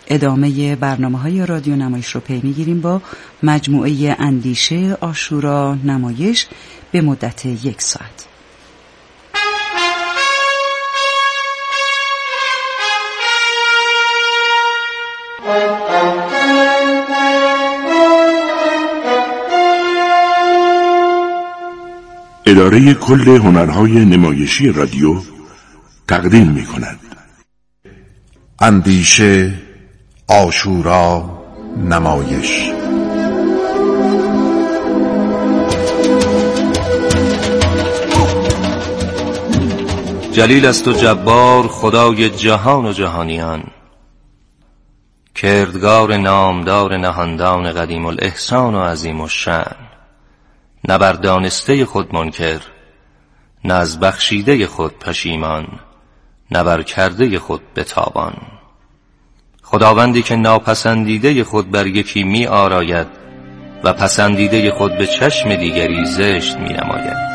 ادامه برنامه‌های رادیو نمایش رو پی می‌گیریم با مجموعه اندیشه عاشورا نمایش به مدت 1 ساعت. اداره کل هنرهای نمایشی رادیو تقدیم می‌کند اندیشه عاشورا نمایش. جلیل است و جبار خدای جهان و جهانیان، کردگار نامدار نهاندان قدیم الاحسان و عظیم الشأن، نه بر دانسته خود منکر، نه از بخشیده خود پشیمان، نه بر کرده خود بتابان. خداوندی که ناپسندیده خود بر یکی می آراید و پسندیده خود به چشم دیگری زشت می نماید.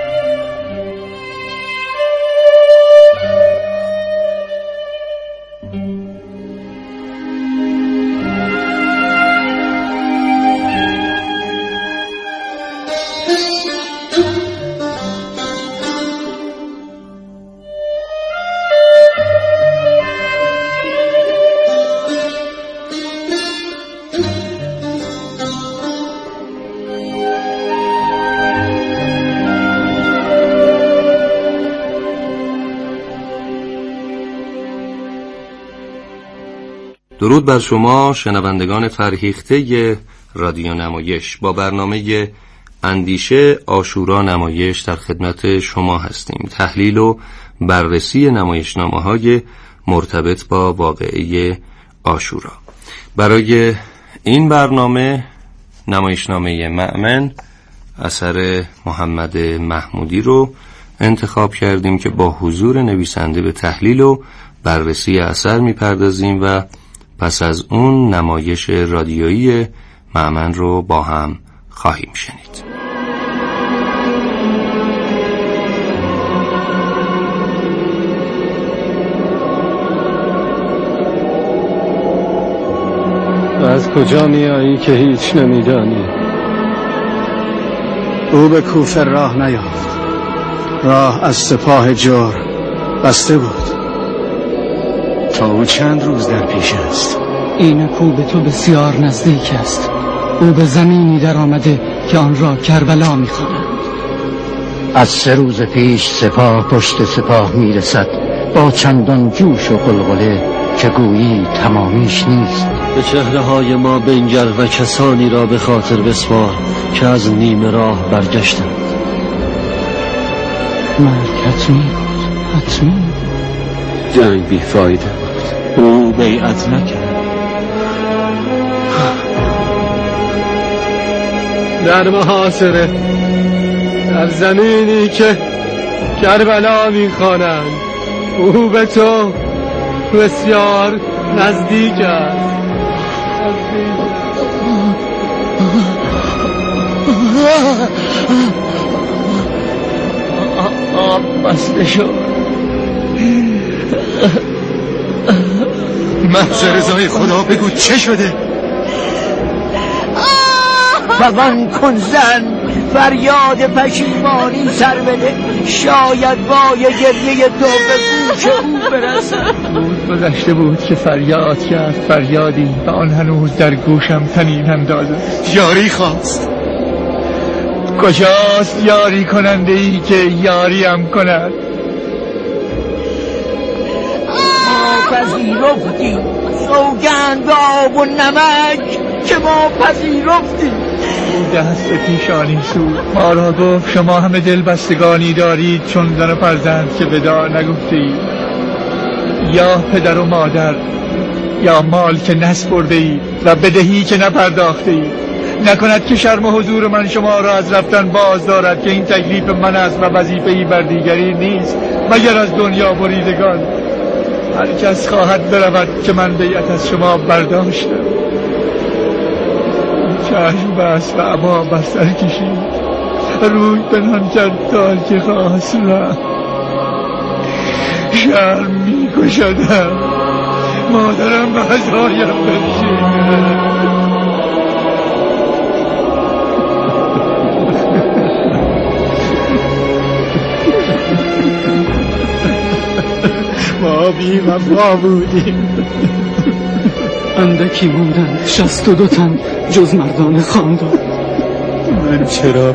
درود بر شما شنوندگان فرهیخته رادیو نمایش. با برنامه اندیشه عاشورا نمایش در خدمت شما هستیم. تحلیل و بررسی نمایشنامه‌های مرتبط با واقعه عاشورا. برای این برنامه نمایشنامه مأمن اثر محمد محمودی رو انتخاب کردیم که با حضور نویسنده به تحلیل و بررسی اثر می‌پردازیم و پس از اون نمایش رادیویی مأمن رو با هم خواهیم شنید. از کجا میایی که هیچ نمیدانی؟ او به کوفه راه نیافت. راه از سپاه جور بسته بود. تا او چند روز در پیش است. این کو به تو بسیار نزدیک است. او به زمینی در آمده که آن را کربلا می‌خوانند. از 3 روز پیش سپاه پشت سپاه میرسد با چندان جوش و غلغله که گویی تمامیش نیست. به چهره های ما بنگر و کسانی را به خاطر بسپار که از نیمه راه برگشتند. مرگ حتمی بود، حتمی. جنگ بیفایده بود. او بیعت نکرد. در محاصره، در زمینی که کربلا میخوانند، او به تو بسیار نزدیک است. آب بسته شد. محض رضای خدا بگو چه شده؟ فغان کن زن، فریاد پشیمانی سر بده، شاید وای گریه تو به گوش او برسد. روز گذشته بود که فریاد کرد فریادی و آن هنوز در گوشم طنین انداز است. یاری خواست. کجاست یاری کننده ای که یاریم کند؟ ما پذیرفتیم سوگند آب و نمک که ما پذیرفتیم. او دست پیشانی سود ما را گفت شما همه دل بستگانی دارید چون زن و فرزند که وداع نگفته اید، یا پدر و مادر یا مال که نسپرده اید و بدهی که نپرداخته اید. نکند که شرم حضور من شما را از رفتن باز دارد که این تکلیف من است و وظیفه‌ای بر دیگری نیست مگر از دنیا بریدگان. هر کس خواهد برود که من بیعت از شما برداشتم. چشم بست و ابا بر سر کشید، روی پنهان کرد تا که خواست رفت. شرم می کشدم، مادرم به غذایم بنشینه. ما بی وفا بودیم. اندکی موندن 62 تن جز مردان خاندان. من چرا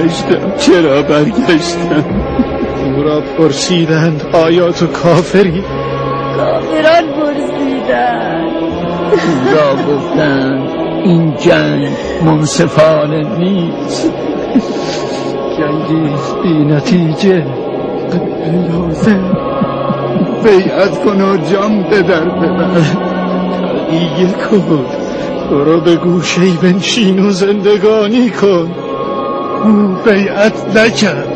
برگشتم؟ او را پرسیدند آیا تو کافری؟ کافران پرسیدند، او را گفتند این جنگ منصفانه نیست، جنگی بی نتیجه. لازم بیعت کن و جان به در ببر. تقیه کن، برو به گوشه‌ای بنشین و زندگانی کن. او بیعت نکرد.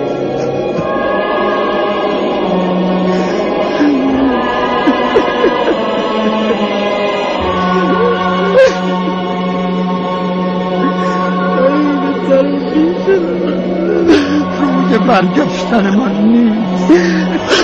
روی برگشتن من نیست.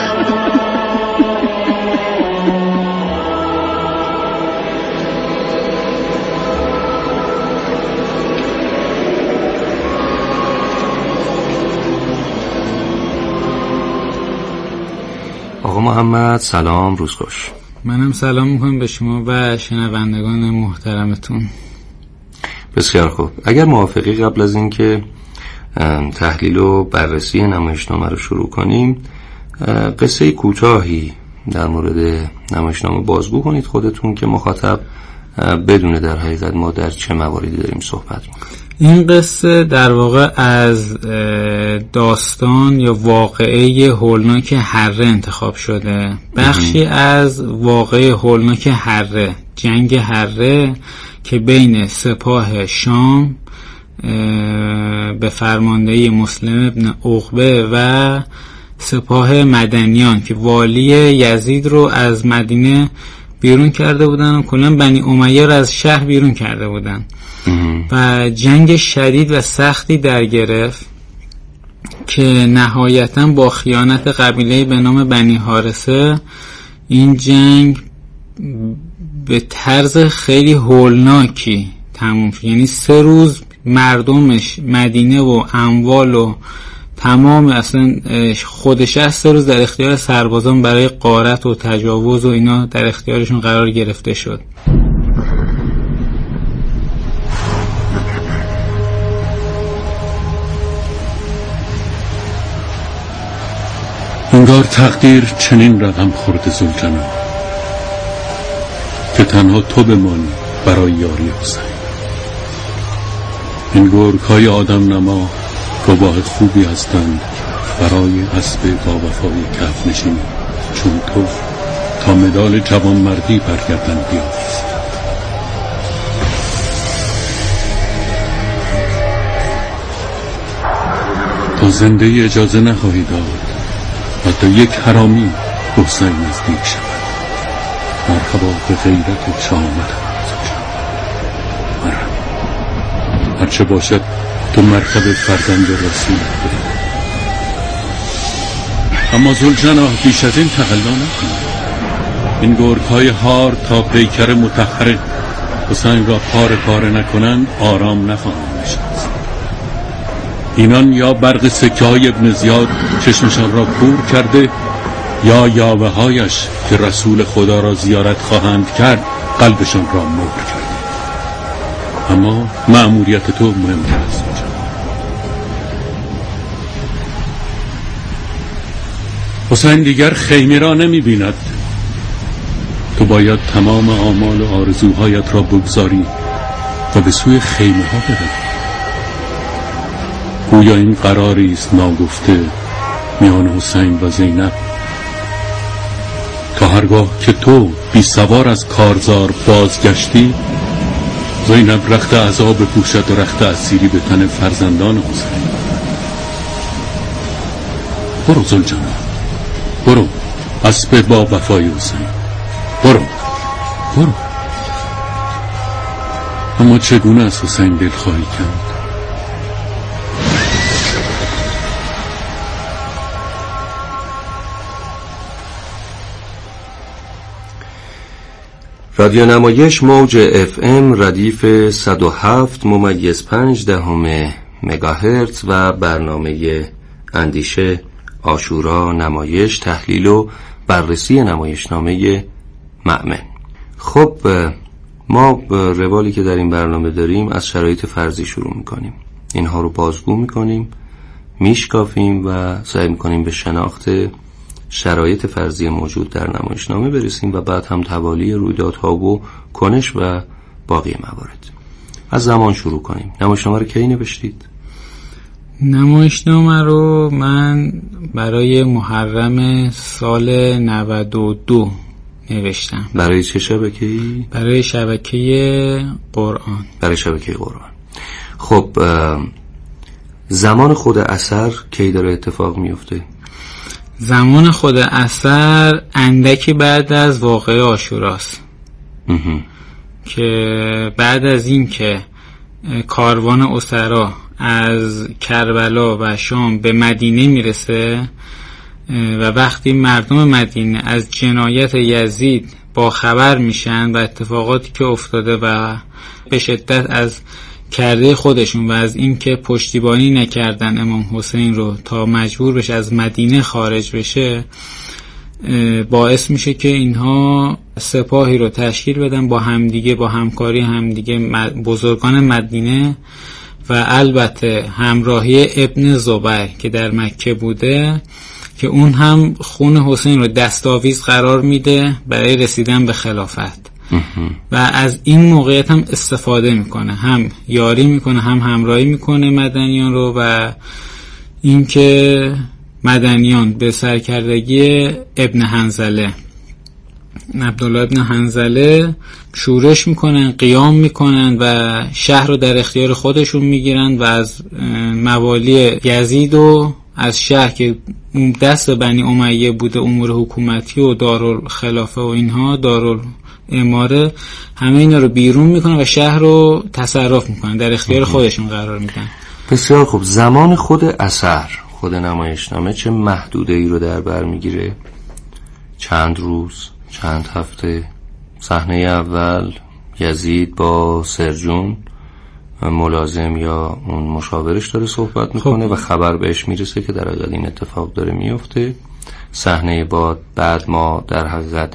آقا محمد سلام، روز خوش. منم سلام میکنم به شما و شنوندگان محترمتون. بسیار خوب. اگر موافقی قبل از این که تحلیل و بررسی نمایشنامه رو شروع کنیم، قصه کوتاهی در مورد نمایشنامه بازگو کنید خودتون که مخاطب بدونه در حقیقت ما در چه مواردی داریم صحبت میکنیم. این قصه در واقع از داستان یا واقعه هولناک هره انتخاب شده. بخشی از واقعه هولناک هره، جنگ هره که بین سپاه شام به فرماندهی مسلم ابن عقبه و سپاه مدنیان که والی یزید رو از مدینه بیرون کرده بودن و کلا بنی امیه رو از شهر بیرون کرده بودن و جنگ شدید و سختی در گرفت که نهایتاً با خیانت قبیله به نام بنی حارثه این جنگ به طرز خیلی هولناکی تموم شد. یعنی 3 روز مردمش مدینه و اموال و تمام اصلا خودش از 3 روز در اختیار سربازان برای غارت و تجاوز و اینا در اختیارشون قرار گرفته شد. انگار تقدیر چنین رقم خورده زلجنا که تنها تو بمانی برای یاری حسین. این گرگ‌های آدم نما گواه خوبی هستند برای اسب با وفای کف نشینی چون تو تا مدال جوانمردی برگردن بیاویز. تا زنده اجازه نخواهی داد حتی یک حرامی حسین نزدیک شود. مرحبا به غیرت شامت هرچه باشد تو مرکب فرزند رسول بده. اما زلجنا بیش از این تقلا نکن. این گرگ‌های هار تا پیکر مطهر حسین را پاره نکنند آرام نخواهند نشست. اینان یا برق سکه های ابن زیاد چشمشان را کور کرده یا یاوه هایش که رسول خدا را زیارت خواهند کرد قلبشان را مهر کرده. اما مأموریت تو مهمتر است. حسین دیگر خیمه را نمی بیند. تو باید تمام آمال و آرزوهایت را بگذاری و به سوی خیمه ها بروی. گویا این قراری است ناگفته میان حسین و زینب تا هرگاه که تو بی سوار از کارزار بازگشتی زینب رخت عذاب بپوشد و رخت اسیری به تن فرزندان حسین. برو زلجنا، برو اسب با وفای حسین، برو. اما چگونه از حسین دلخواهی کرد؟ رادیو نمایش موج FM ردیف 107.5 مگاهرتز و برنامه اندیشه، عاشورا، نمایش، تحلیل و بررسی نمایشنامه مأمن. خب ما روالی که در این برنامه داریم از شرایط فرضی شروع میکنیم، اینها رو بازگو میکنیم، میشکافیم و سعی میکنیم به شناخت شرایط فرضی موجود در نمایشنامه برسیم و بعد هم توالی رویدادها و کنش و باقی موارد. از زمان شروع کنیم. نمایشنامه رو کی نوشتید؟ نمایشنامه رو من برای محرم سال 92 نوشتم. برای چه شبکه‌ای؟ برای شبکه قرآن. برای شبکه قرآن. خب زمان خود اثر کی داره اتفاق میفته؟ زمان خود اثر اندکی بعد از واقعه عاشوراست که بعد از این که کاروان اسرا از کربلا و شام به مدینه میرسه و وقتی مردم مدینه از جنایت یزید با خبر میشن و اتفاقاتی که افتاده و به شدت از کرده خودشون و از این که پشتیبانی نکردن امام حسین رو تا مجبور بشه از مدینه خارج بشه، باعث میشه که اینها سپاهی رو تشکیل بدن با همدیگه، با همکاری همدیگه بزرگان مدینه و البته همراهی ابن زبیر که در مکه بوده که اون هم خون حسین رو دستاویز قرار میده برای رسیدن به خلافت و از این موقعیت هم استفاده میکنه، هم یاری میکنه هم همراهی میکنه مدنیان رو و اینکه مدنیان به سرکردگی ابن حنظله، عبدالله ابن حنظله شورش میکنن، قیام میکنن و شهر رو در اختیار خودشون میگیرن و از موالی یزید و از شهر که دست بنی امیه بوده امور حکومتی و دارالخلافه و اینها دارالاماره همه اینا رو بیرون میکنن و شهر رو تصرف میکنن، در اختیار خودشون قرار میدن. بسیار خوب. زمان خود اثر، خود نمایشنامه چه محدوده ای رو در بر میگیره؟ چند روز، چند هفته؟ صحنه اول یزید با سرجون ملازم یا اون مشاورش داره صحبت میکنه و خبر بهش میرسه که در حقیقت این اتفاق داره میفته. صحنه بعد ما در حقیقت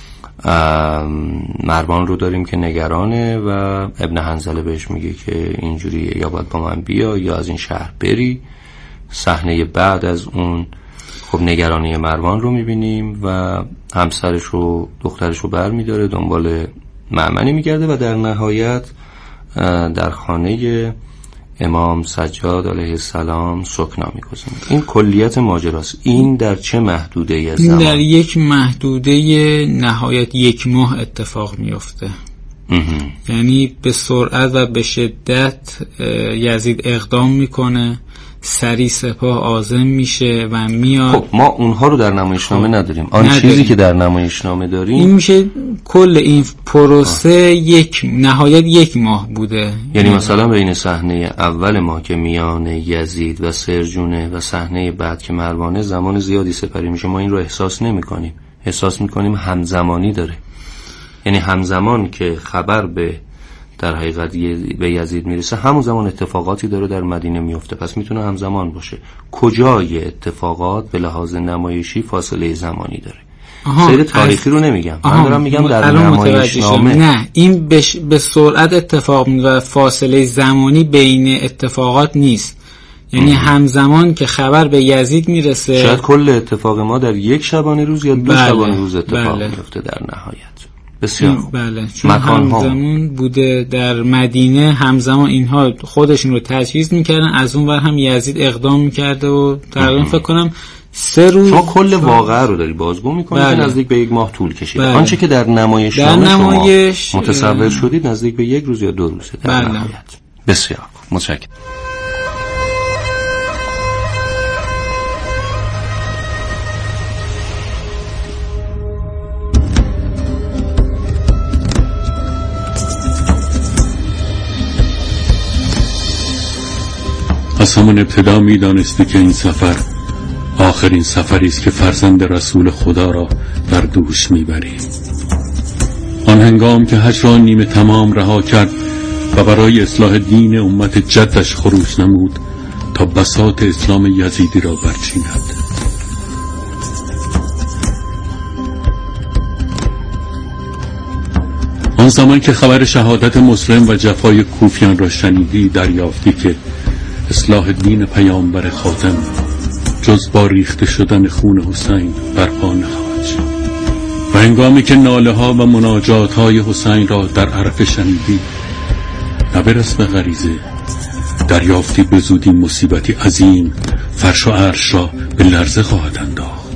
مروان رو داریم که نگرانه و ابن حنظله بهش میگه که اینجوری یا باید با من بیا یا از این شهر بری. صحنه بعد از اون خب نگرانی مروان رو میبینیم و همسرش و دخترش رو بر میداره دنبال مأمنی میگرده و در نهایت در خانه امام سجاد علیه السلام سکنا میگذاره. این کلیت ماجراست. این در چه محدوده ای از زمان؟ این در یک محدوده نهایت 1 ماه اتفاق میفته. یعنی به سرعت و به شدت یزید اقدام میکنه، سری سپاه عازم میشه و میاد. خب ما اونها رو در نمایشنامه نداریم. آن چیزی که در نمایشنامه داریم این میشه کل این پروسه نهایت 1 ماه بوده. یعنی مثلا بین صحنه اول ما که میان یزید و سرجونه و صحنه بعد که مروانه زمان زیادی سپری میشه، ما این رو احساس نمی‌کنیم. احساس می‌کنیم همزمانی داره. یعنی همزمان که خبر در حقیقت به یزید میرسه همون زمان اتفاقاتی داره در مدینه میفته، پس میتونه همزمان باشه. کجای اتفاقات به لحاظ نمایشی فاصله زمانی داره؟ سیر تاریخی رو نمیگم، من دارم میگم در نمایشنامه. نه، این به سرعت اتفاق و فاصله زمانی بین اتفاقات نیست. یعنی همزمان که خبر به یزید میرسه شاید کل اتفاق ما در یک شبانه روز یا 2 شبانه روز اتفاق میفته در نهایت. بسیار خوب. بله، چون همزمان بوده در مدینه، همزمان اینها خودشون رو تجهیز میکردن، از اون ور هم یزید اقدام میکرده و تقریبا فکر کنم 3 روز. شما کل واقعه رو داری بازگو میکنید که نزدیک به 1 ماه طول کشیده. آنچه که در نمایشنامه شما متصور شدید نزدیک به 1 روز یا 2 روزه در نهایت. بسیار خوب، متشکرم. از همون ابتدا میدانستی که این سفر آخرین سفری است که فرزند رسول خدا را بر دوش میبری. آن هنگام که حج را نیمه تمام رها کرد و برای اصلاح دین امت جدش خروج نمود تا بساط اسلام یزیدی را برچیند. آن زمان که خبر شهادت مسلم و جفای کوفیان را شنیدی، دریافتی که اصلاح دین پیامبر خاتم جز با ریخته شدن خون حسین برپا نخواهد شد. و هنگامی که ناله ها و مناجات های حسین را در عرفه شنیدی، نه به رسم غریزه، دریافتی به زودی مصیبتی عظیم فرش و عرش را به لرزه خواهد انداخت.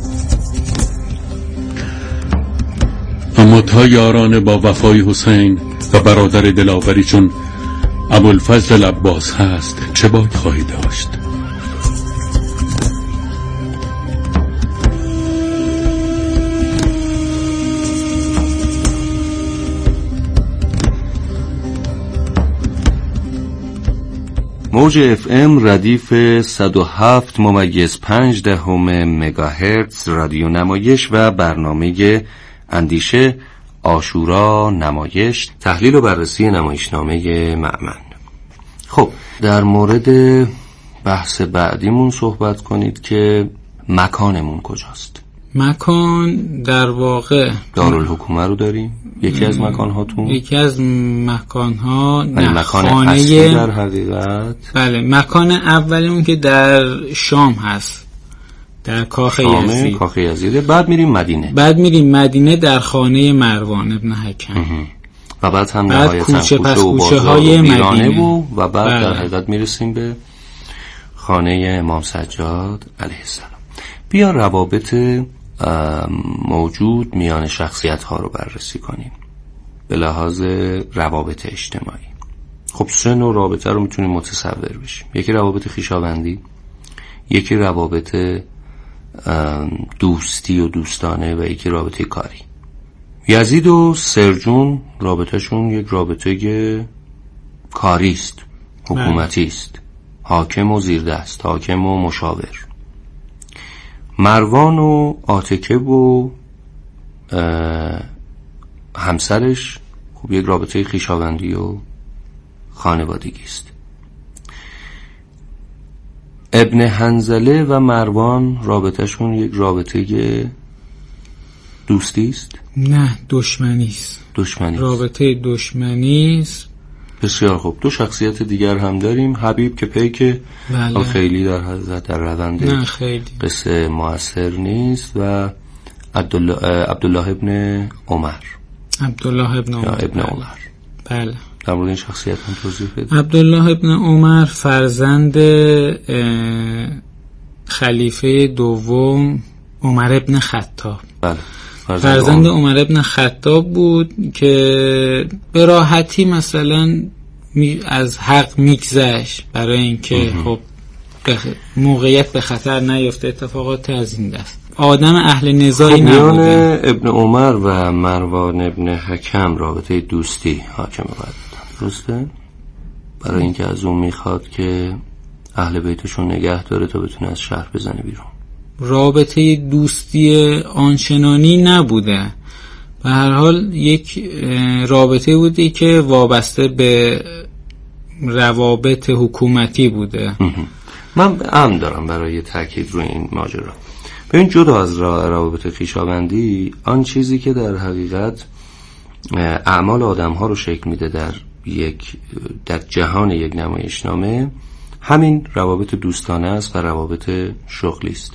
اما تا یاران با وفای حسین و برادر دلاوری چون ابوالفضل العباس هست چه باید خواهی داشت؟ موج FM ردیف 107.5 مگاهرتز رادیو نمایش و برنامه اندیشه عاشورا نمایش، تحلیل و بررسی نمایشنامه مأمن. خب در مورد بحث بعدیمون صحبت کنید که مکانمون کجاست. مکان در واقع دارالحکومه رو داریم، یکی از مکانهاتون، یکی از مکانها، مکان اصلی در حقیقت. بله، مکان اولیمون که در شام هست، در کاخ یزید. کاخ یزید. بعد میریم مدینه در خانه مروان ابن حکم و بعد هم نهایتا کوچه های مدینه و بعد در حقیقت میرسیم به خانه امام سجاد علیه السلام. بیا روابط موجود میان شخصیت ها رو بررسی کنیم به لحاظ روابط اجتماعی. خب سه نوع رابطه رو میتونیم متصور بشیم. یکی روابط خویشاوندی، یکی روابط دوستی و دوستانه و یکی رابطه کاری. یزید و سرجون رابطهشون یک رابطه کاری است، حکومتی است، حاکم و زیردست، حاکم و مشاور. مروان و عاتکه و همسرش خب یک رابطه خویشاوندی و خانوادگی است. ابن حنظله و مروان رابطهشون یک رابطه دوستی است؟ نه، دشمنی است. رابطه دشمنی است. بسیار خوب. دو شخصیت دیگر هم داریم. حبیب که پیک خیلی در روند قصه موثر نیست و عبدالله ابن عمر. بله. در مورد این شخصیت هم توضیح بده. عبدالله ابن عمر فرزند خلیفه دوم عمر ابن خطاب. بله. فرزند عمر ابن خطاب بود که به راحتی مثلا از حق میگذشت برای اینکه خب موقعیت به خطر نیفته، اتفاقات از این دست. آدم اهل نزاعی نبوده. ابن عمر و مروان ابن حکم رابطه دوستی حاکم بعد، درسته؟ برای اینکه از اون میخواد که اهل بیتشون نگه داره تا بتونه از شهر بزنه بیرون. رابطه دوستی آنچنانی نبوده، به هر حال یک رابطه بوده که وابسته به روابط حکومتی بوده. من هم دارم برای تاکید روی این ماجرا. ببین، جدا از روابط خویشاوندی، آن چیزی که در حقیقت اعمال آدم‌ها رو شکل میده در جهان یک نمایشنامه، همین روابط دوستانه است و روابط شغلی است.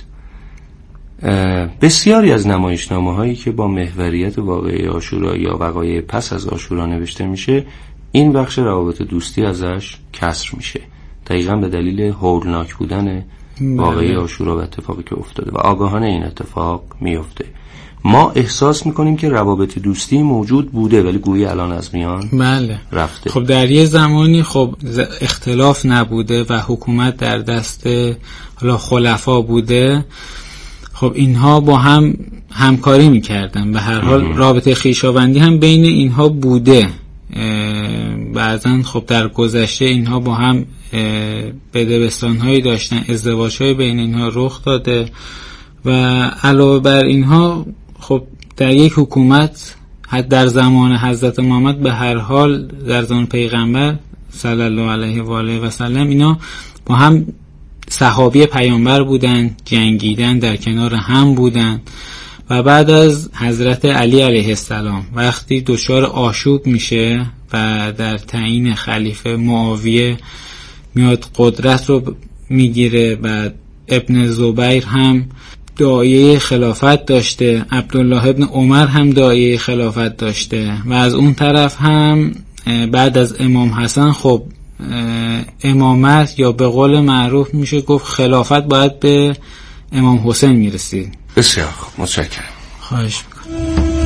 بسیاری از نمایشنامه‌هایی که با محوریت واقعه عاشورا یا وقایع پس از عاشورا نوشته میشه، این بخش روابط دوستی ازش کسر میشه، دقیقاً به دلیل هولناک بودن واقعه عاشورا و اتفاقی که افتاده و آگاهانه این اتفاق میفته. ما احساس میکنیم که روابط دوستی موجود بوده ولی گویی الان از میان رفته. خب در یه زمانی خب اختلاف نبوده و حکومت در دست حالا خلفا بوده، خب اینها با هم همکاری میکردن. به هر حال رابطه خویشاوندی هم بین اینها بوده. بعضن خب در گذشته اینها با هم بدبستان‌هایی داشتن، ازدواج‌های بین اینها رخ داده و علاوه بر اینها خب در یک حکومت در زمان حضرت محمد به هر حال در زمان پیغمبر صلی الله علیه و آله و سلم اینا با هم صحابی پیامبر بودن، جنگیدن، در کنار هم بودن و بعد از حضرت علی علیه السلام وقتی دچار آشوب میشه و در تعیین خلیفه معاویه میاد قدرت رو میگیره و ابن زبیر هم داعیه خلافت داشته، عبدالله ابن عمر هم داعیه خلافت داشته و از اون طرف هم بعد از امام حسن خب امامت یا به قول معروف میشه گفت خلافت باید به امام حسین میرسید. بسیار خوب، متشکرم. خواهش میکنم.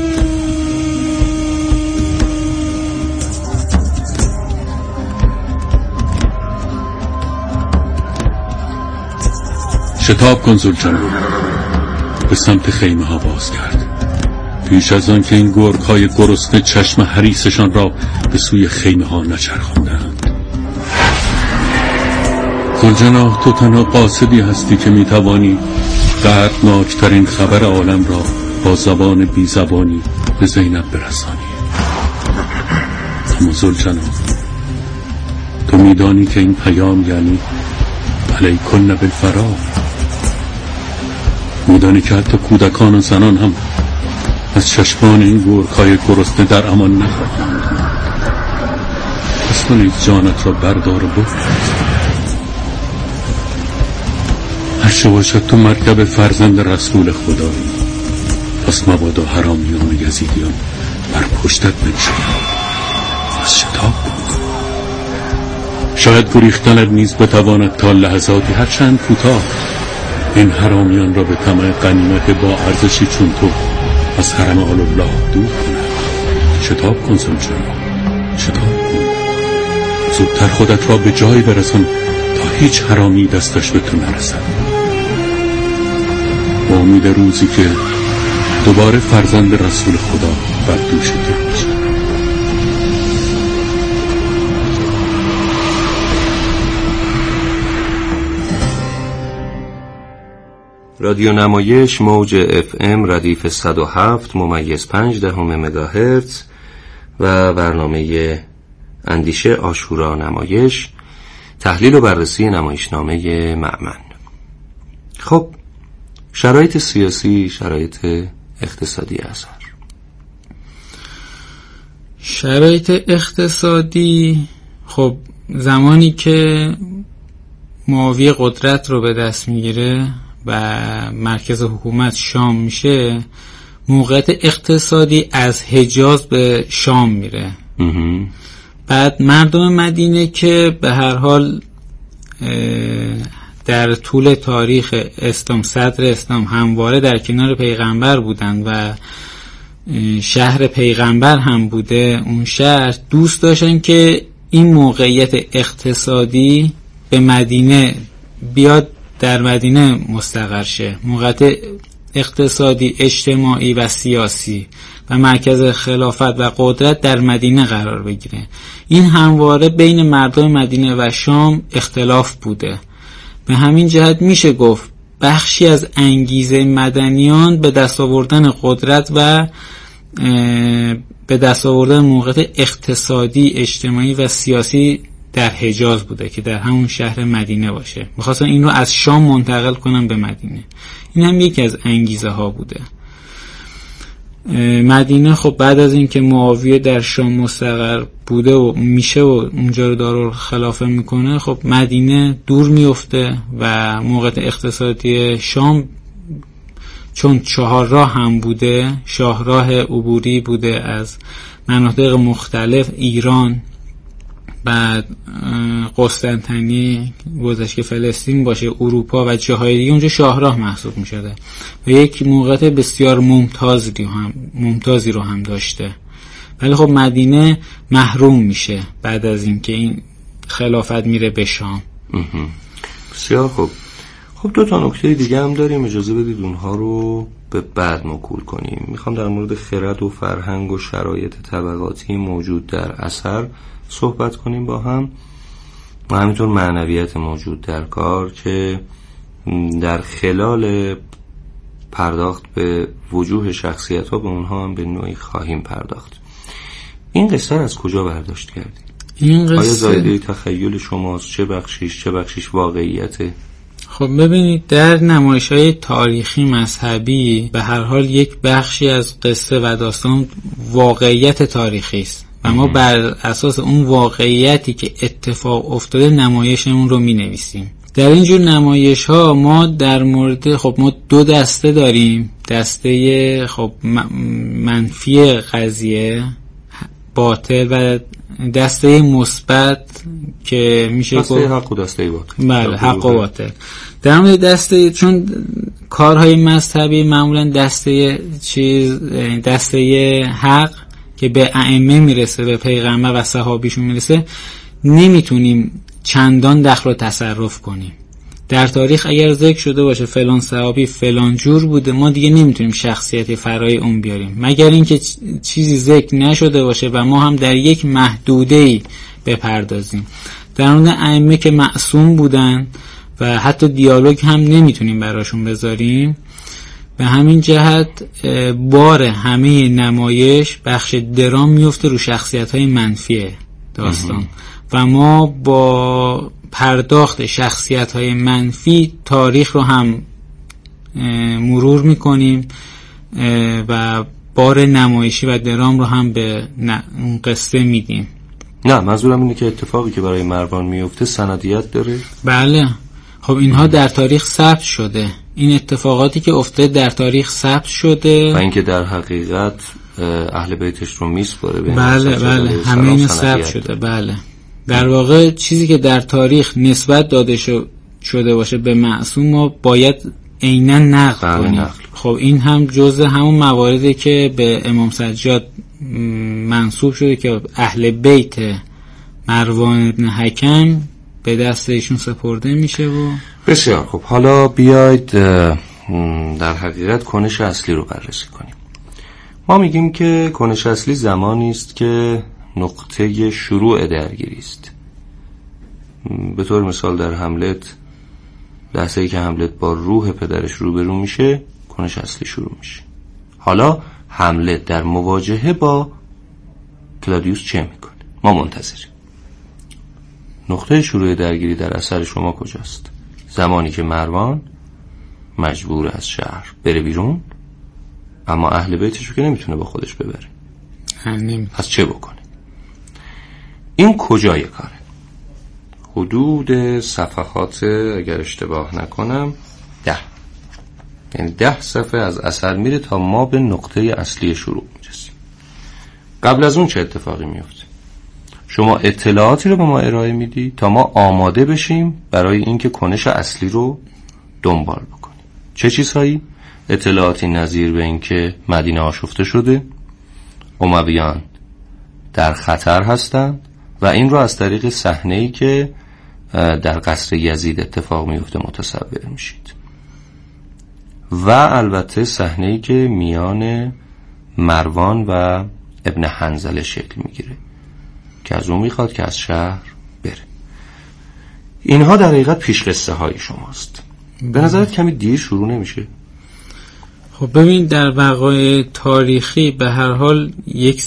شتاب کن زلجناب، به سمت خیمه ها باز کرد پیش از آن که این گرگ های گرسنه چشم حریصشان را به سوی خیمه ها نچرخاندند. زلجناب، تو تنها قاصدی هستی که میتوانی دردناکترین خبر عالم را با زبان بی زبانی به زینب برسانی. اما زلجناب، تو میدانی که این پیام یعنی علیکن بالفرار، میدانی که حتی کودکان و زنان هم از چشمان این گورکای گرسنه در امان نخواهند. پس تو نیز جانت را بردار و بفرست. هرچه باشد تو مرکب فرزند رسول خدایی، پس مبادا حرامیان یزیدیان بر پشتت بنشینند. پس شتاب کن. شاید گریختنت نیز بتواند تا لحظاتی هرچند کوتاه این حرامیان را به طمع غنیمت با ارزشی چون تو از حرم آل الله دور کند. شتاب کن زلجناب، شتاب کن. زودتر خودت را به جایی برسان تا هیچ حرامی دستش به تو نرسد. با امید روزی که دوباره فرزند رسول خدا بر دوش تو باشد. رادیو نمایش موج FM ردیف 107.5 مگاهرتز و برنامه اندیشه عاشورا نمایش، تحلیل و بررسی نمایشنامه مأمن. خب، شرایط سیاسی، شرایط اقتصادی اثر. شرایط اقتصادی، خب زمانی که معاویه قدرت رو به دست میگیره و مرکز حکومت شام میشه، موقعیت اقتصادی از حجاز به شام میره. بعد مردم مدینه که به هر حال در طول تاریخ اسلام، صدر اسلام، همواره در کنار پیغمبر بودن و شهر پیغمبر هم بوده، اون شهر دوست داشتن که این موقعیت اقتصادی به مدینه بیاد، در مدینه مستقر شه. موقعیت اقتصادی، اجتماعی و سیاسی و مرکز خلافت و قدرت در مدینه قرار بگیره. این همواره بین مردم مدینه و شام اختلاف بوده. به همین جهت میشه گفت بخشی از انگیزه مدنیان به دست آوردن قدرت و به دست آوردن موقعیت اقتصادی، اجتماعی و سیاسی در حجاز بوده که در همون شهر مدینه باشه. می‌خواستن این رو از شام منتقل کنن به مدینه. این هم یکی از انگیزه ها بوده. مدینه خب بعد از اینکه معاویه در شام مستقر بوده و میشه و اونجا رو دارالخلافه میکنه، خب مدینه دور میفته و موقعیت اقتصادی شام چون 4 راه هم بوده، شاهراه عبوری بوده از مناطق مختلف، ایران، بعد قسطنطنیه، گذشته فلسطین باشه، اروپا و جاهای دیگه، اونجا شاهراه محسوب می شده و یک موقعیت بسیار ممتازی رو هم داشته. ولی خب مدینه محروم میشه بعد از اینکه این خلافت میره به شام. بسیار خوب. خب 2 نکته دیگه هم داریم، اجازه بدید اونها رو به بعد مکول کنیم. میخوام در مورد خرد و فرهنگ و شرایط طبقاتی موجود در اثر صحبت کنیم با هم و همینطور معنویت موجود در کار که در خلال پرداخت به وجوه شخصیت ها، به اونها هم به نوعی خواهیم پرداخت. این قصه از کجا برداشت کردید؟ این قصه آیا زایده تخیل شماست؟ چه بخشیش واقعیته؟ خب ببینید، در نمایش‌های تاریخی مذهبی به هر حال یک بخشی از قصه و داستان واقعیت تاریخی است و ما بر اساس اون واقعیتی که اتفاق افتاده نمایشمون رو می‌نویسیم. در اینجور نمایش‌ها ما در مورد ما 2 دسته داریم. دسته منفی قضیه، باطل، و دسته مثبت که میشه دسته حق و دسته باطل. بله، حق و باطل. در مورد دسته، چون کارهای مذهبی معمولا دسته حق که به ائمه میرسه، به پیغمبر و صحابیشون میرسه، نمیتونیم چندان دخل و تصرف کنیم. در تاریخ اگر ذکر شده باشه فلان صحابی فلان جور بوده، ما دیگه نمیتونیم شخصیت فرای اون بیاریم مگر اینکه چیزی ذکر نشده باشه و ما هم در یک محدوده‌ای بپردازیم. در اون ائمه که معصوم بودن و حتی دیالوگ هم نمیتونیم براشون بذاریم، به همین جهت بار همه نمایش بخش درام میفته رو شخصیت‌های منفی داستان و ما با پرداخت شخصیت‌های منفی تاریخ رو هم مرور می‌کنیم و بار نمایشی و درام رو هم به اون قصه میدیم. نه، منظورم اینه که اتفاقی که برای مروان میفته سندیت داره؟ بله. خب اینها در تاریخ ثبت شده. این اتفاقاتی که افتاده در تاریخ ثبت شده و اینکه در حقیقت اهل بیتش رو میسپاره. بله همه این ثبت شده. بله، در واقع چیزی که در تاریخ نسبت داده شده باشه به معصوم ما باید عیناً نقل کنیم. خب این هم جزء همون مواردی که به امام سجاد منسوب شده که اهل بیت مروان بن حکم به دست ایشون سپرده میشه. و بسیار خب، حالا بیاید در حقیقت کنش اصلی رو بررسی کنیم. ما میگیم که کنش اصلی زمانی است که نقطه شروع درگیری است. به طور مثال در هملت، لحظه‌ای که هملت با روح پدرش روبرو میشه، کنش اصلی شروع میشه. حالا هملت در مواجهه با کلادیوس چه میکنه؟ ما منتظریم. نقطه شروع درگیری در اثر شما کجاست؟ زمانی که مروان مجبور از شهر بره بیرون، اما اهل بیتشو که نمیتونه با خودش ببره. پس چه بکنه؟ این کجای کاره؟ حدود صفحات، اگر اشتباه نکنم 10، یعنی 10 صفحه از اثر میره تا ما به نقطه اصلی شروع میرسیم. قبل از اون چه اتفاقی میفته؟ شما اطلاعاتی رو به ما ارائه میدی تا ما آماده بشیم برای اینکه کنش اصلی رو دنبال بکنیم. چه چیزهایی؟ اطلاعاتی نظیر به اینکه مدینه آشفته شده، امویان در خطر هستند و این رو از طریق صحنه‌ای که در قصر یزید اتفاق میفته متصور میشید، و البته صحنه‌ای که میان مروان و ابن حنظله شکل میگیره که از اون میخواد که از شهر بره. اینها در حقیقت پیش قصه های شماست. به نظرت کمی دیر شروع نمیشه؟ خب ببین، در وقایع تاریخی به هر حال یک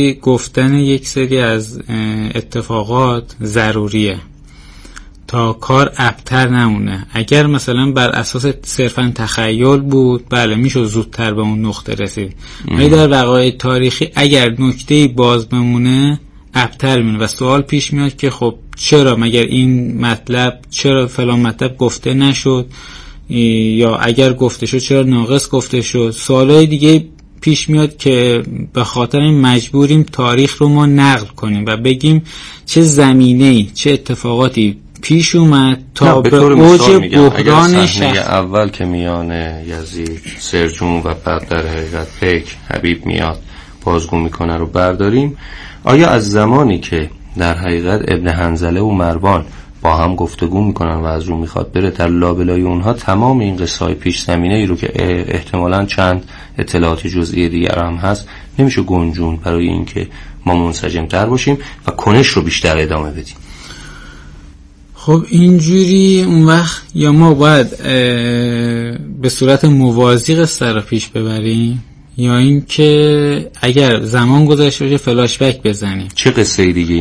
سری از اتفاقات ضروریه تا کار ابتر نمونه. اگر مثلا بر اساس صرفا تخیل بود، بله میشه زودتر به اون نقطه رسید، ولی در وقایع تاریخی اگر نکته‌ای باز بمونه ابتر میمونه و سوال پیش میاد که خب چرا مگر این مطلب، چرا فلان مطلب گفته نشد، یا اگر گفته شد چرا ناقص گفته شد. سوالای دیگه پیش میاد که به خاطر این مجبوریم تاریخ رو ما نقل کنیم و بگیم چه زمینه‌ای، چه اتفاقاتی پیش اومد تا به اوج بحران صحنه اول که میان یزید، سرجون و بعد در حقیقت پیک حبیب میاد بازگو میکنه رو برداریم، آیا از زمانی که در حقیقت ابن حنظله و مروان با هم گفتگو میکنن و از رو میخواد بره، در لابلای اونها تمام این قصه های پیش زمینه ای رو که احتمالاً چند اطلاعات جزئی دیگر هم هست نمیشه گنجون برای اینکه ما منسجم تر باشیم و کنش رو بیشتر ادامه بدیم؟ خب اینجوری اون وقت یا ما باید به صورت موازی قصه رو پیش ببریم یا اینکه اگر زمان گذشته باشه فلاش بک بزنیم. چه قصه دیگه